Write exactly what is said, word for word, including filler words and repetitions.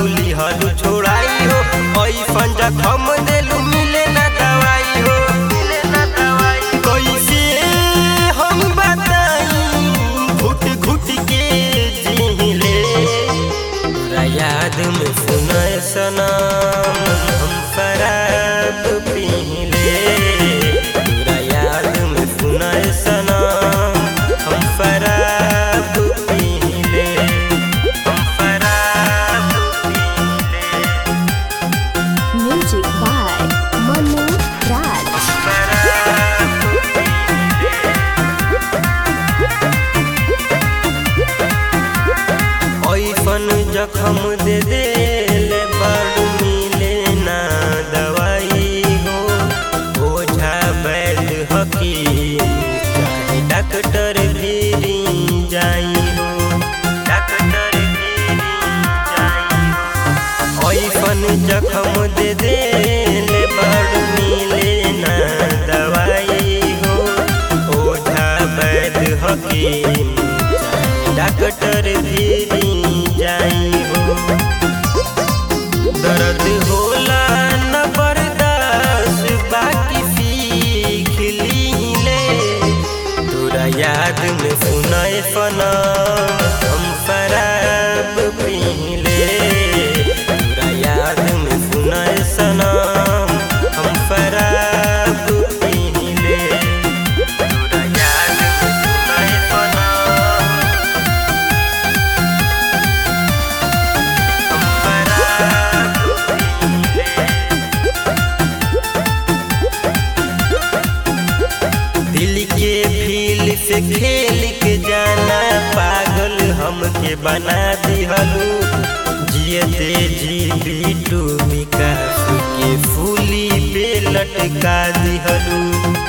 लिहलू लिहलू छोड़ाई हो। ऐसन जखम देलू मिले ना दवाई हो, मिले ना दवाई। कैसे हम बताई घुट घुट के जीले, तोरा याद में सुने सनम हम शराब पीले। तोरा याद में सुने सनम हम शराब पीले, हम शराब पीले। Music by Manu Raj. ऐसन जखम दे देले बड़ मिले ना दवाई हो। ओझा वैद हकीम चाहे डॉक्टर भी जाई हो, डॉक्टर भी जाई हो। ऐसन जखम दे देले बड़ मिले ना दवाई हो। ओझा वैद हकीम चाहे डॉक्टर भी जाई हो। दर्द होला न बर्दाश्त बाकी सीख लीले। तोरा याद में सुनाए सनम हम शराब पीले। तोरा याद में सुनाए सनम हम शराब पीले। तोरा याद में सुनाए सनम दिल के फील से खेल के जाना पागल हमके बना दिहलू। जियते जी बिटू विकास के फूली पे लटका दिहलू।